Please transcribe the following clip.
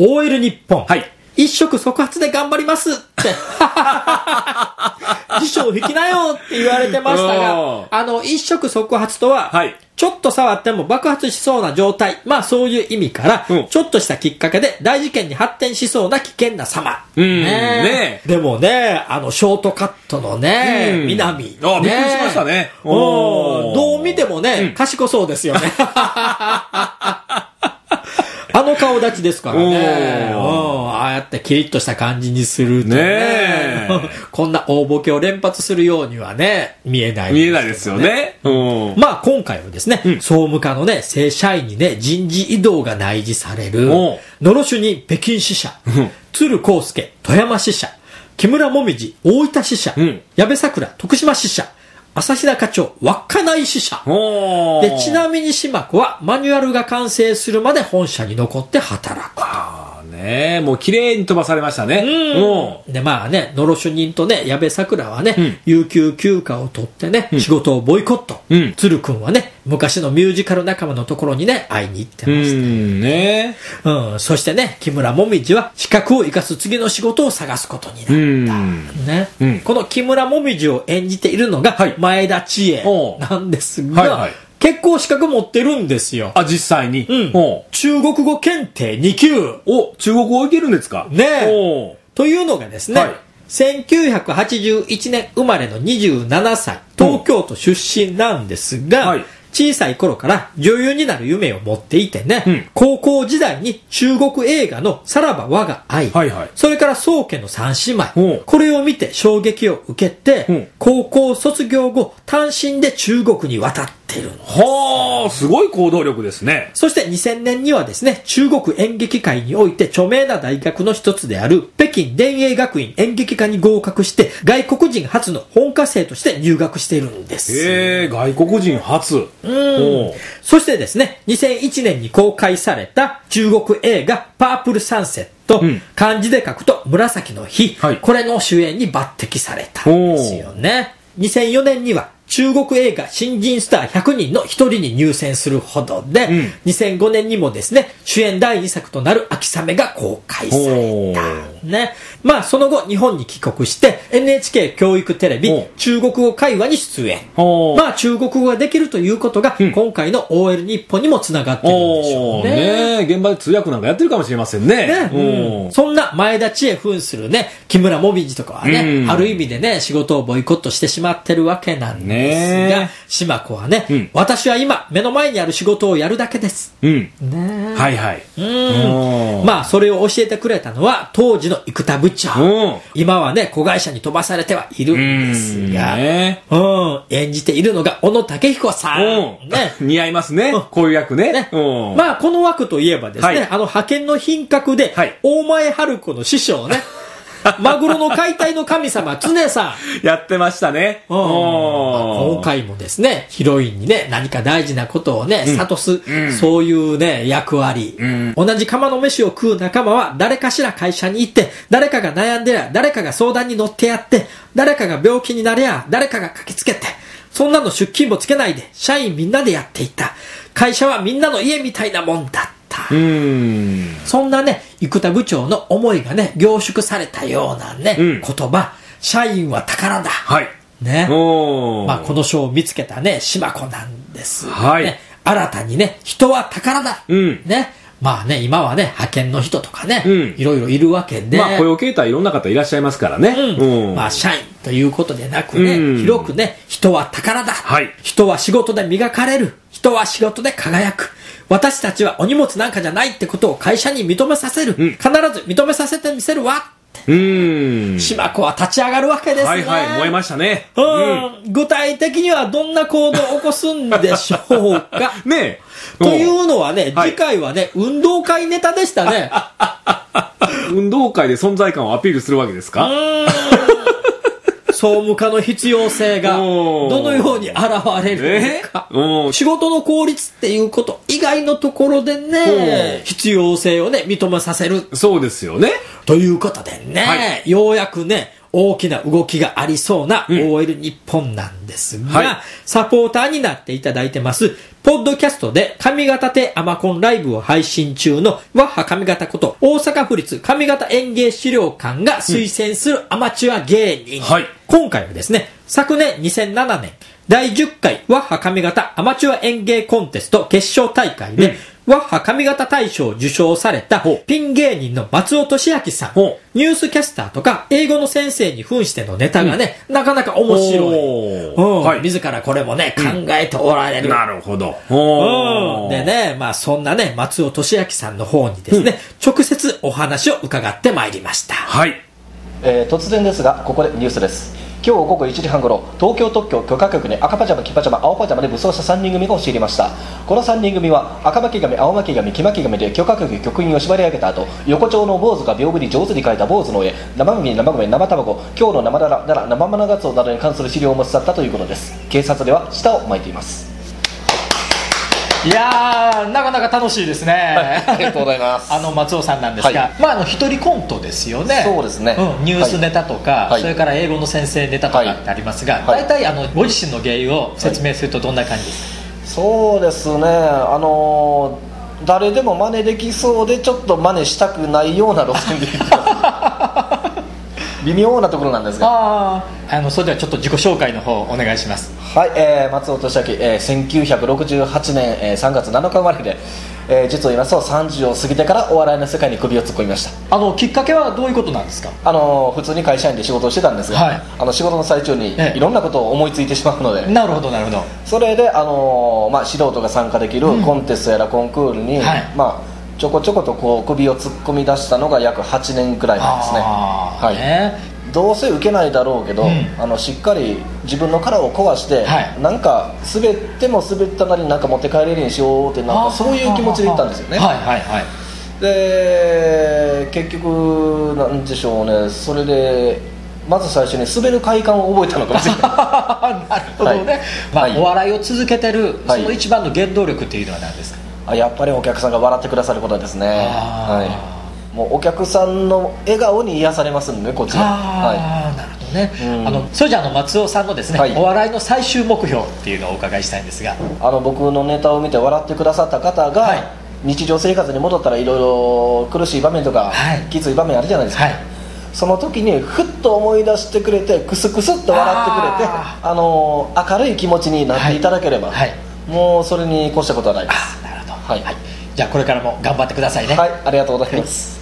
OL 日本。 はい。 一触即発で頑張りますって。辞書を引きなよって言われてましたが、一触即発とは、 はい。 ちょっと触っても爆発しそうな状態。まあそういう意味から、ちょっとしたきっかけで大事件に発展しそうな危険な様。ねでもね、ショートカットのね、南。 びっくりしましたね。 どう見てもね、賢そうですよね。あの顔立ちですからね。ああやってキリッとした感じにするとね。こんな大ボケを連発するようにはね、見えない、 見えないですよね。 まあ今回はですね、総務課のね、正社員にね、人事異動が内示される、野呂主任北京支社、鶴光介富山支社、木村もみじ大分支社、矢部桜徳島支社、朝日田課長稚内支社で、ちなみに島子はマニュアルが完成するまで本社に残って働くと。 ねもう綺麗に飛ばされましたね。 で、まあね、野呂主任とね、矢部桜はね、有給休暇を取ってね、仕事をボイコット。鶴くんはね、昔のミュージカル仲間のところにね、会いに行ってましたよ。そしてね、木村もみじは資格を生かす次の仕事を探すことになった。ね。この木村もみじを演じているのが、前田千恵なんですが、結構資格持ってるんですよ。 あ、実際に。 中国語検定2級。 中国語いけるんですかね。というのがですね、1981年生まれの27歳、東京都出身なんですが、小さい頃から女優になる夢を持っていてね、高校時代に中国映画のさらば我が愛、それから宗家の三姉妹、これを見て衝撃を受けて、高校卒業後単身で中国に渡ってるんです。 はあ、すごい行動力ですね。 そして2000年にはですね、中国演劇界において著名な大学の一つである北京電影学院演劇科に合格して、外国人初の本科生として入学しているんです。 外国人初。 そしてですね、2001年に公開された中国映画パープルサンセット、漢字で書くと紫の日、これの主演に抜擢されたんですよね。2004年には中国映画新人スター100人の一人に入選するほどで、2005年にもですね、主演第2作となる秋雨が公開された。ね。まあその後日本に帰国して NHK 教育テレビ中国語会話に出演。まあ中国語ができるということが、今回の OL 日本にもつながってるんでしょうね。 現場で通訳なんかやってるかもしれませんね。 そんな前田千恵扮するね、木村もみじとかはね、ある意味でね、仕事をボイコットしてしまってるわけなんですが、島子はね、私は今目の前にある仕事をやるだけです。まあそれを教えてくれたのは当時の生田部長。今はね、子会社に飛ばされてはいるんですが、演じているのが小野武彦さん。 似合いますね。こういう役ね。 まあこの枠といえばですね、派遣の品格で、大前春子の師匠ね、マグロの解体の神様、常さん。やってましたね。 今回もですね、ヒロインにね、何か大事なことをね、諭す、そういうね、役割。同じ釜の飯を食う仲間は、誰かしら会社に行って、誰かが悩んでりゃ、誰かが相談に乗ってやって、誰かが病気になりゃ、誰かが駆けつけて、そんなの出勤もつけないで、社員みんなでやっていた。会社はみんなの家みたいなもんだった。そんなね、生田部長の思いがね、凝縮されたようなね、言葉、社員は宝だ。ね。まあ、この書を見つけたね、島子なんです、ね。新たにね、人は宝だ。ね。まあね、今はね、派遣の人とかね、いろいろいるわけで。 まあ、雇用形態いろんな方いらっしゃいますからね。 まあ、社員ということでなくね、広くね、人は宝だ。人は仕事で磨かれる。人は仕事で輝く。私たちはお荷物なんかじゃないってことを会社に認めさせる。必ず認めさせてみせるわ。島子は立ち上がるわけですね。 燃えましたね。 具体的にはどんな行動を起こすんでしょうか。 ねというのはね、次回はね、運動会ネタでしたね。 運動会で存在感をアピールするわけですか？ 総務課の必要性がどのように現れるのか、仕事の効率っていうこと以外のところでね、必要性をね認めさせる。 そうですよね。 ということでね、ようやくね大きな動きがありそうな OL 日本なんですが、 はいサポーターになっていただいてます、ポッドキャストで上方亭アマコンライブを配信中のワッハ上方こと大阪府立上方演芸資料館が推薦するアマチュア芸人。 はい今回はですね、昨年2007年第10回ワッハ上方アマチュア演芸コンテスト決勝大会で、ワッハ上方大賞を受賞されたピン芸人の松尾俊明さん、ニュースキャスターとか英語の先生に扮してのネタがね、なかなか面白い。 はい自らこれもね、考えておられる。 なるほど。 でね、まあそんなね、松尾俊明さんの方にですね、直接お話を伺ってまいりました。 はい。 突然ですがここでニュースです。今日午後1時半ごろ、東京特許許可局に赤パジャマ、黄パジャマ、青パジャマで武装した3人組が押し入りました。この3人組は赤巻紙、青巻紙、黄巻紙で許可局局員を縛り上げた後、横丁の坊主が屏風に上手に描いた坊主の上、生麦、生米、生卵、今日の生だら、生マナガツオなどに関する資料を持ち去ったということです。警察では舌を巻いています。 いやー、なかなか楽しいですね。 ありがとうございます。 松尾さんなんですが、まあ一人コントですよね。 そうですね。 ニュースネタとか、それから英語の先生ネタとかってありますが、大体ご自身の芸を説明するとどんな感じですか？ そうですね。誰でも真似できそうでちょっと真似したくないような路線で微妙なところなんですが、 それではちょっと自己紹介の方お願いします。 はい、松尾俊明、1968年、3月7日生まれで、実を言いますと30を過ぎてからお笑いの世界に首を突っ込みました。 きっかけはどういうことなんですか？ 普通に会社員で仕事をしてたんですが、仕事の最中にいろんなことを思いついてしまうので、 なるほどなるほど。 それで、素人が参加できるコンテストやらコンクールに、ちょこちょことこう首を突っ込み出したのが約8年くらいなんですね。どうせ受けないだろうけど、しっかり自分の殻を壊して、なんか滑っても滑ったなりになんか持って帰れるようにしようって、なんかそういう気持ちでいったんですよね。で結局なんでしょうね、それでまず最初に滑る快感を覚えたのかもしれないなるほどね。お笑いを続けてるその一番の原動力っていうのは何ですか？ やっぱりお客さんが笑ってくださることですね。もうお客さんの笑顔に癒されますんでね、こっちは。 なるほどね。それじゃあ松尾さんのですね、お笑いの最終目標っていうのをお伺いしたいんですが、 僕のネタを見て笑ってくださった方が、日常生活に戻ったらいろいろ苦しい場面とか、きつい場面あるじゃないですか。その時にふっと思い出してくれて、クスクスっと笑ってくれて、明るい気持ちになっていただければ、もうそれに越したことはないです。 なるほど。じゃあこれからも頑張ってくださいね。 ありがとうございます。